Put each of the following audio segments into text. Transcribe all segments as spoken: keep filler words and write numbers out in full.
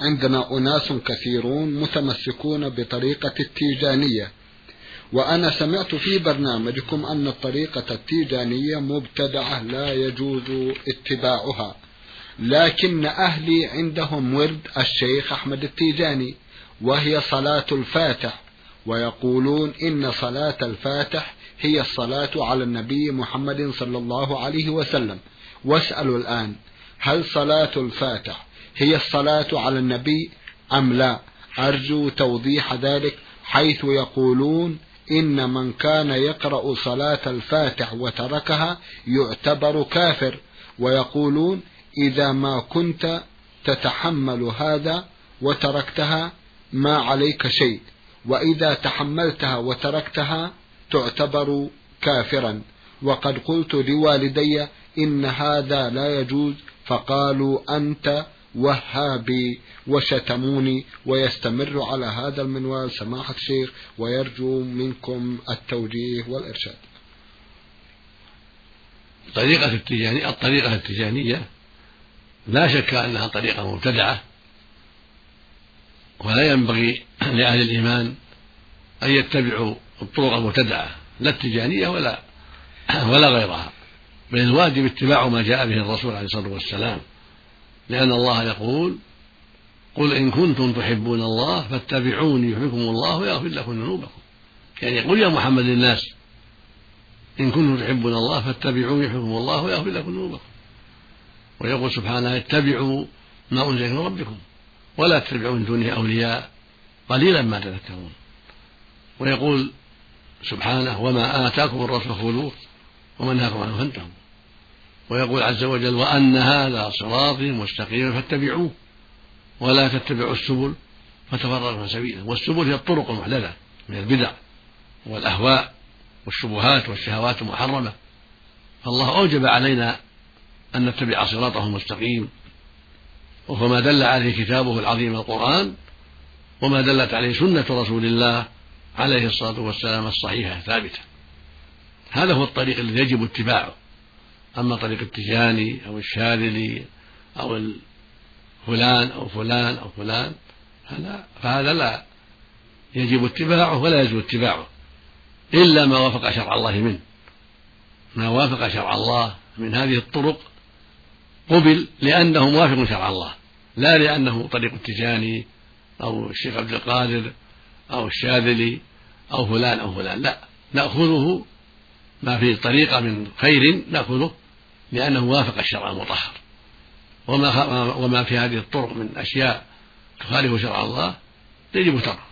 عندنا أناس كثيرون متمسكون بطريقة التيجانية، وأنا سمعت في برنامجكم أن الطريقة التيجانية مبتدعة لا يجوز اتباعها، لكن أهلي عندهم ورد الشيخ أحمد التيجاني وهي صلاة الفاتح، ويقولون إن صلاة الفاتح هي الصلاة على النبي محمد صلى الله عليه وسلم. واسألوا الآن، هل صلاة الفاتح هي الصلاة على النبي أم لا؟ أرجو توضيح ذلك، حيث يقولون إن من كان يقرأ صلاة الفاتح وتركها يعتبر كافر، ويقولون إذا ما كنت تتحمل هذا وتركتها ما عليك شيء، وإذا تحملتها وتركتها تعتبر كافرا. وقد قلت لوالدي إن هذا لا يجوز، فقالوا أنت وهابي وشتموني، ويستمر على هذا المنوال سماحة الشيخ، ويرجو منكم التوجيه والإرشاد. طريقة التجانية الطريقة التجانية لا شك أنها طريقة مبتدعة، ولا ينبغي لأهل الإيمان أن يتبعوا الطرق المبتدعة، لا التجانية ولا ولا غيرها، بل الواجب اتباع ما جاء به الرسول عليه الصلاة والسلام، لأن الله يقول: قل إن كنتم تحبون الله فاتبعوني يحببكم الله ويغفر لكم ذنوبكم. يعني يقول يا محمد للناس: إن كنتم تحبون الله فاتبعوني يحببكم الله ويغفر لكم ذنوبكم. ويقول سبحانه: اتبعوا ما أنزل من ربكم ولا تتبعوا من دونه أولياء قليلا ما تذكرون. ويقول سبحانه: وما آتاكم الرسول خذوه وما نهاكم عنه فانتهوا. ويقول عز وجل: وأن هذا صراطي مستقيما فاتبعوه ولا تتبعوا السبل فتفرق عن سبيله. والسبل هي الطرق المحدثة من البدع والأهواء والشبهات والشهوات المحرمة، فالله أوجب علينا أن نتبع صراطه المستقيم، وما دل عليه كتابه العظيم القرآن، وما دلت عليه سنة رسول الله عليه الصلاة والسلام الصحيحة الثابتة. هذا هو الطريق الذي يجب اتباعه. أما طريق التجاني أو الشاذلي أو فلان أو فلان أو فلان فهذا لا يجب اتباعه ولا يجب اتباعه إلا ما وافق شرع الله منه. ما وافق شرع الله من هذه الطرق قبل لأنه موافق شرع الله، لا لأنه طريق التجاني أو الشيخ عبد القادر أو الشاذلي أو فلان أو فلان، لا، نأخذه ما في الطريقة من خير نأخذه لأنه وافق الشرع المطهر، وما, وما في هذه الطرق من أشياء تخالف شرع الله يجب تركه.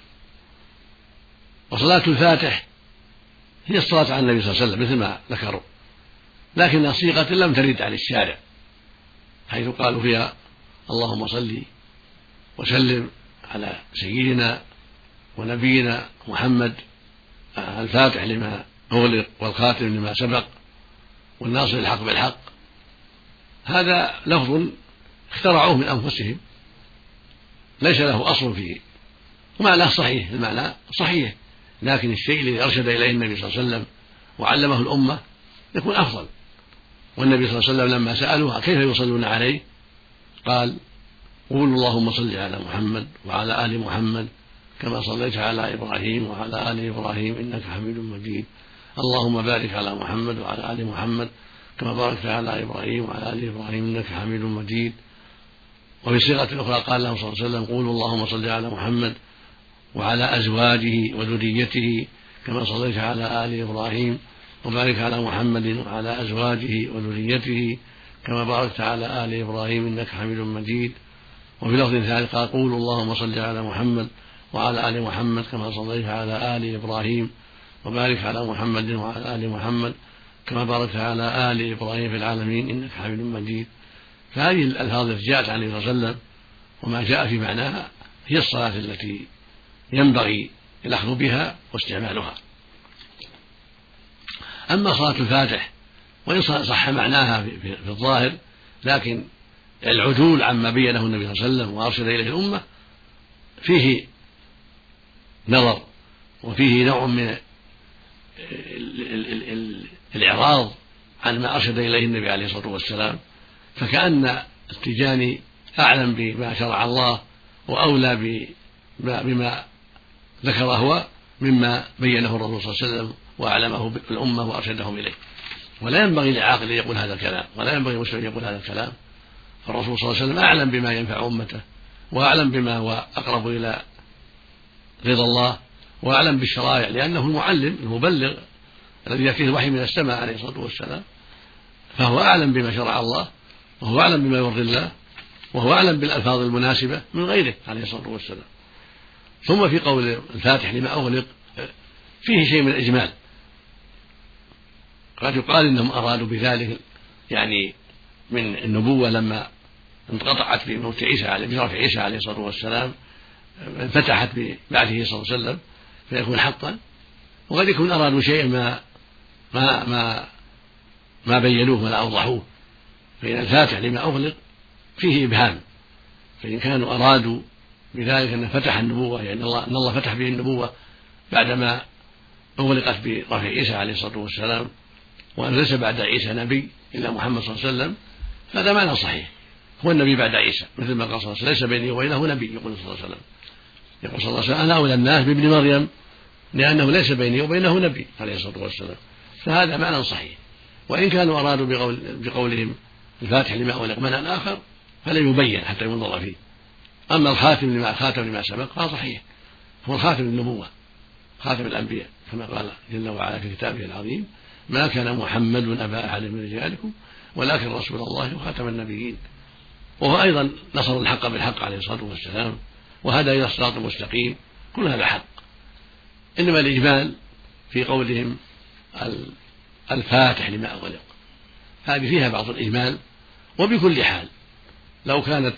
وصلاة الفاتح هي الصلاة على النبي صلى الله عليه وسلم مثل ما ذكروا، لكن صيغة لم ترد عن الشارع، حيث قالوا فيها: اللهم صل وسلم على سيدنا ونبينا محمد الفاتح لما أغلق والخاتم لما سبق والناصر الحق بالحق. هذا لفظ اخترعوه من أنفسهم ليس له أصل فيه، ومعناه صحيح، المعنى صحيح، لكن الشيء الذي أرشد إليه النبي صلى الله عليه وسلم وعلمه الأمة يكون أفضل. والنبي صلى الله عليه وسلم لما سألوها كيف يصلون عليه قال: قولوا اللهم صل على محمد وعلى آل محمد كما صليت على إبراهيم وعلى آل إبراهيم إنك حميد مجيد، اللهم بارك على محمد وعلى آل محمد كما باركت على إبراهيم وعلى آل إبراهيم إنك حميد مجيد. وفي صيغة أخرى قال له صلى الله عليه وسلم: قولوا اللهم صل على محمد وعلى أزواجه وذريته كما صليت على آل إبراهيم وبارك على محمد وعلى أزواجه وذريته كما باركت على آل إبراهيم إنك حميد مجيد. وفي لفظ ثالث قال: قولوا اللهم صل على محمد وعلى آل محمد كما صليت على آل إبراهيم وبارك على محمد وعلى آل محمد كما باركت على آل إبراهيم في العالمين إنك حميد مجيد. فهذه الألفاظ التي جاءت عن النبي صلى الله عليه وسلم وما جاء في معناها هي الصلاة التي ينبغي الأخذ بها واستعمالها. أما صلاة الفاتح وإن صح معناها في الظاهر، لكن العدول عما بينه النبي صلى الله عليه وسلم وأرشد إليه الأمة فيه نظر، وفيه نوع من الإعراض عن ما أرشد إليه النبي عليه الصلاة والسلام، فكأن التجاني أعلم بما شرع الله وأولى بما, بما ذكر هو مما بينه الرسول صلى الله عليه وسلم وأعلمه الأمة وأرشدهم إليه. ولا ينبغي لعاقل أن يقول هذا الكلام، ولا ينبغي لمسلم أن يقول هذا الكلام. فالرسول صلى الله عليه وسلم أعلم بما ينفع أمته، وأعلم بما هو أقرب إلى رضا الله، وأعلم بالشرائع، لأنه المعلم المبلغ الذي يأتيه الوحي من السماء عليه الصلاة والسلام، فهو أعلم بما شرع الله، وهو أعلم بما يرضي الله، وهو أعلم بالألفاظ المناسبة من غيره عليه الصلاة والسلام. ثم في قول الفاتح لما أغلق فيه شيء من الإجمال، قد يقال إنهم أرادوا بذلك يعني من النبوة لما انقطعت بموت عيسى عليه برفع عيسى عليه الصلاة والسلام انفتحت ببعثه صلى الله عليه وسلم فيكون حقا، وقد يكون أرادوا شيئا ما ما ما ما بينوه ولا أوضحوه. فإن الفاتح لما أغلق فيه إبهام، فإن كانوا أرادوا بذلك أن فتح النبوة، يعني الله أن الله فتح به النبوة بعدما أغلقت برفع عيسى عليه الصلاة والسلام، وأن ليس بعد عيسى نبي إلا محمد صلى الله عليه وسلم، هذا معنى صحيح، هو النبي بعد عيسى، مثل ما قال صلى الله عليه وسلم ليس بيني وبينه نبي، يقول صلى الله عليه وسلم يقول صلى الله عليه وسلم أنا أولى الناس بابن مريم لأنه ليس بيني وبينه نبي عليه الصلاة والسلام، فهذا معنى صحيح. وإن كانوا أرادوا بقول بقولهم الفاتح لما أغلق معنى آخر فلم يبين حتى ينظر فيه. أما الخاتم لما خاتم لما سبق فهو صحيح، هو الخاتم النبوة خاتم الأنبياء كما قال جل وعلا في كتابه العظيم ما كان محمد أبا أحد من رجالكم ولكن رسول الله وخاتم النبيين. وهو أيضا نصر الحق بالحق عليه الصلاة والسلام وهدى إلى الصراط المستقيم، كل هذا حق. إنما الإجمال في قولهم الفاتح لما أغلق هذه فيها بعض الإجمال، وبكل حال لو كانت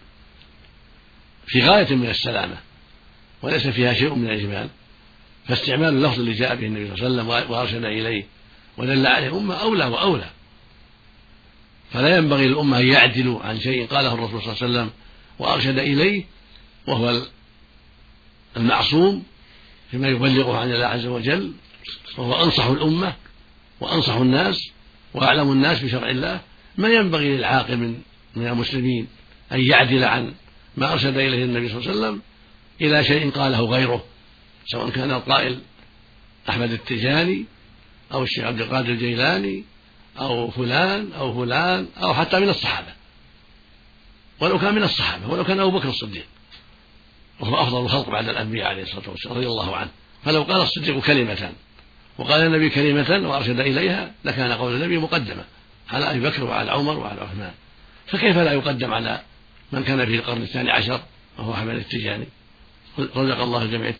في غاية من السلامة وليس فيها شيء من الإجمال فاستعمال اللفظ اللي جاء به النبي صلى الله عليه وسلم وأرشد إليه ودل عليه الأمة أولى وأولى. فلا ينبغي للأمة أن يعدلوا عن شيء قاله الرسول صلى الله عليه وسلم وأرشد إليه وهو المعصوم فيما يبلغه عن الله عز وجل، وهو أنصح الأمة وأنصح الناس وأعلم الناس بشرع الله. ما ينبغي للعاقل من من المسلمين أن يعدل عن ما أرشد إليه النبي صلى الله عليه وسلم إلى شيء قاله غيره، سواء كان القائل أحمد التجاني أو الشيخ عبد القادر الجيلاني أو فلان أو فلان أو حتى من الصحابة، ولو كان من الصحابة، ولو كان أبو بكر الصديق وهو أفضل الخلق بعد الأنبياء عليه الصلاة والسلام رضي الله عنه، فلو قال الصديق كلمة وقال النبي كلمة وأرشد إليها لكان قول النبي مقدمة على أبي بكر وعلى عمر وعلى عثمان، فكيف لا يقدم على من كان في القرن الثاني عشر وهو أحمد التجاني؟ رزق الله الجميع